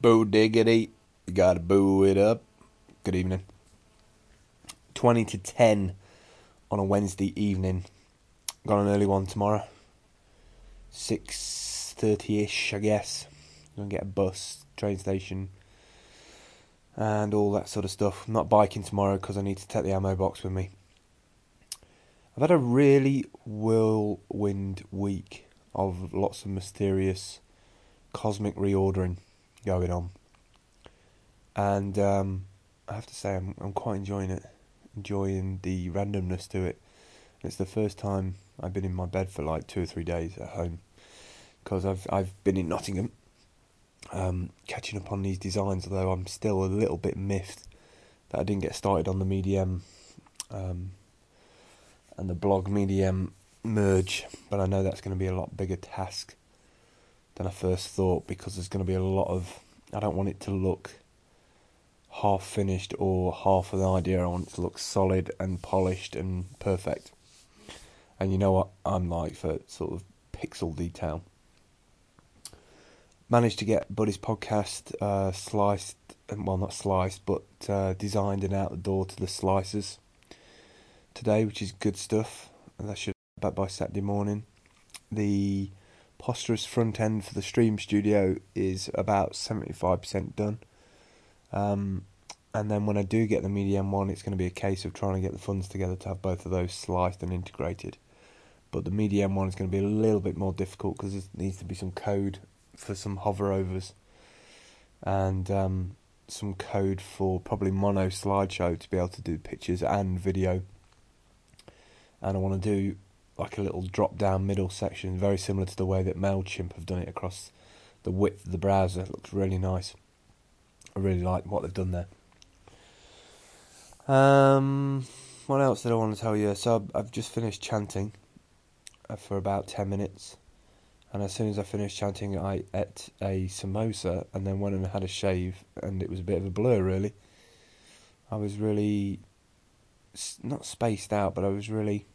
Boo diggity. You gotta boo it up. Good evening. 20 to 10 on a Wednesday evening. Got an early one tomorrow. 6:30ish, I guess. Gonna get a bus, train station, and all that sort of stuff. I'm not biking tomorrow because I need to take the ammo box with me. I've had a really whirlwind week of lots of mysterious cosmic reordering going on. And I have to say I'm quite enjoying it. Enjoying the randomness to it. It's the first time I've been in my bed for like 2 or 3 days at home. Because I've been in Nottingham, catching up on these designs, although I'm still a little bit miffed that I didn't get started on the Medium and the blog Medium merge, but I know that's going to be a lot bigger task than I first thought, because there's going to be a lot of, I don't want it to look half finished or half of the idea. I want it to look solid and polished and perfect. And you know what I'm like for sort of pixel detail. Managed to get Buddy's podcast sliced, well, not sliced, but designed and out the door to the slicers today, which is good stuff. And that should be back by Saturday morning. The Posterous front end for the Stream Studio is about 75% done. And then when I do get the Medium one, it's going to be a case of trying to get the funds together to have both of those sliced and integrated. But the Medium one is going to be a little bit more difficult because there needs to be some code for some hover-overs and some code for probably mono slideshow to be able to do pictures and video. And I want to do like a little drop-down middle section, very similar to the way that MailChimp have done it across the width of the browser. It looks really nice. I really like what they've done there. What else did I want to tell you? So I've just finished chanting for about 10 minutes. And as soon as I finished chanting, I ate a samosa and then went and had a shave. And it was a bit of a blur, really. I was really, not spaced out, but I was really,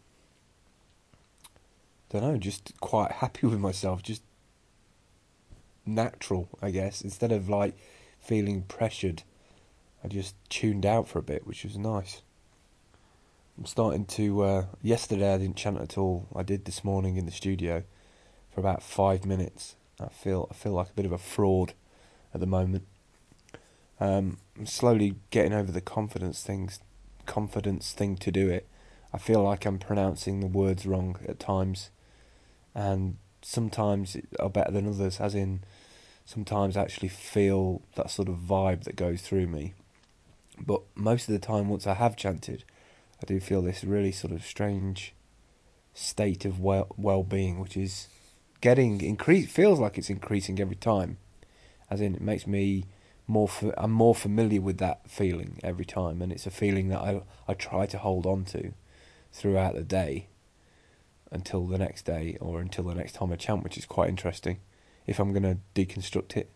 don't know, just quite happy with myself. Just natural, I guess. Instead of like feeling pressured, I just tuned out for a bit, which was nice. I'm starting to, yesterday I didn't chant at all. I did this morning in the studio for about 5 minutes. I feel like a bit of a fraud at the moment. I'm slowly getting over the confidence thing to do it. I feel like I'm pronouncing the words wrong at times, and sometimes are better than others, as in sometimes I actually feel that sort of vibe that goes through me. But most of the time, once I have chanted, I do feel this really sort of strange state of well-being, which is feels like it's increasing every time. As in, it makes me I'm more familiar with that feeling every time, and it's a feeling that I try to hold on to throughout the day until the next day or until the next time I chant, which is quite interesting if I'm going to deconstruct it.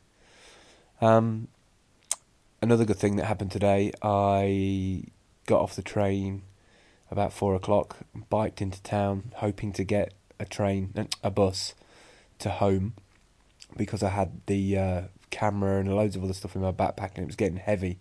Another good thing that happened today, I got off the train about 4 o'clock, biked into town, hoping to get a bus to home, because I had the camera and loads of other stuff in my backpack and it was getting heavy.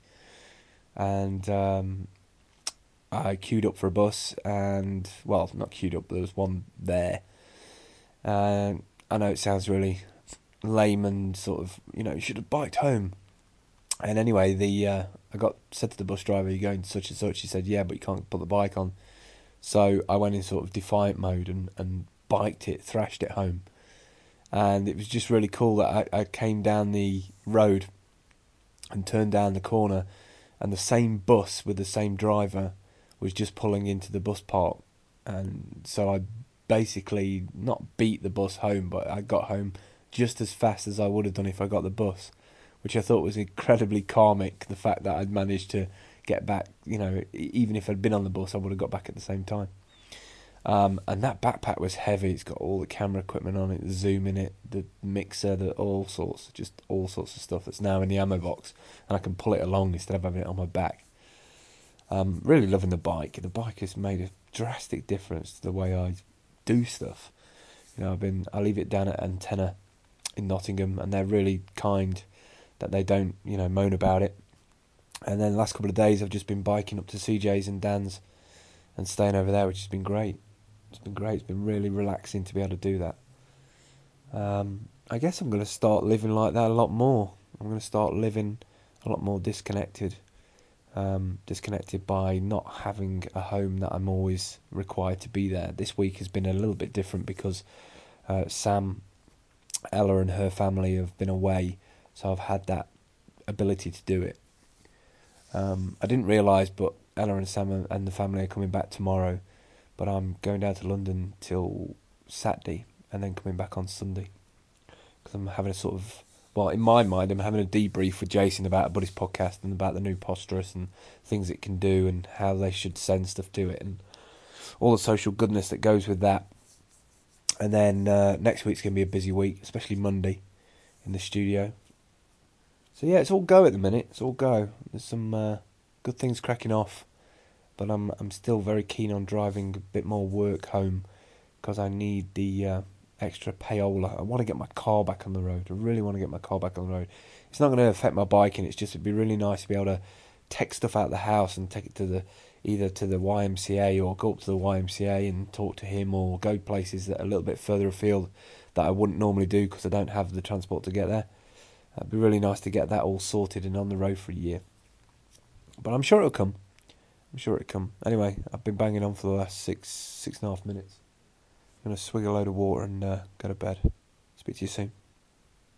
And I queued up for a bus, and, well, not queued up, but there was one there. And I know it sounds really lame and sort of, you should have biked home. And anyway, I said to the bus driver, "You're going to such and such?" He said, "Yeah, but you can't put the bike on." So I went in sort of defiant mode and biked it, thrashed it home. And it was just really cool that I came down the road and turned down the corner, and the same bus with the same driver was just pulling into the bus park. And so I basically not beat the bus home, but I got home just as fast as I would have done if I got the bus, which I thought was incredibly karmic, the fact that I'd managed to get back. Even if I'd been on the bus, I would have got back at the same time. And that backpack was heavy. It's got all the camera equipment on it, the zoom in it, the mixer, all sorts of stuff that's now in the ammo box, and I can pull it along instead of having it on my back. Really loving the bike. The bike has made a drastic difference to the way I do stuff. I leave it down at Antenna in Nottingham, and they're really kind that they don't, moan about it. And then the last couple of days I've just been biking up to CJ's and Dan's and staying over there, which has been great. It's been great. It's been really relaxing to be able to do that. I guess I'm going to start living like that a lot more. I'm going to start living a lot more disconnected. Disconnected by not having a home that I'm always required to be there. This week has been a little bit different because Sam, Ella and her family have been away, so I've had that ability to do it. I didn't realise, but Ella and Sam and the family are coming back tomorrow, but I'm going down to London till Saturday and then coming back on Sunday, because I'm having a sort of, well, in my mind, I'm having a debrief with Jason about Buddy's podcast and about the new Posterous and things it can do and how they should send stuff to it and all the social goodness that goes with that. And then next week's going to be a busy week, especially Monday in the studio. So yeah, it's all go at the minute. It's all go. There's some good things cracking off, but I'm still very keen on driving a bit more work home because I need the extra payola. I want to get my car back on the road. I really want to get my car back on the road. It's not going to affect my biking. It's just it'd be really nice to be able to take stuff out of the house and take it to either to the YMCA or go up to the YMCA and talk to him, or go places that are a little bit further afield that I wouldn't normally do because I don't have the transport to get there. It'd be really nice to get that all sorted and on the road for a year. But I'm sure it'll come. Anyway, I've been banging on for the last 6.5 minutes. I'm going to swig a load of water and go to bed. Speak to you soon.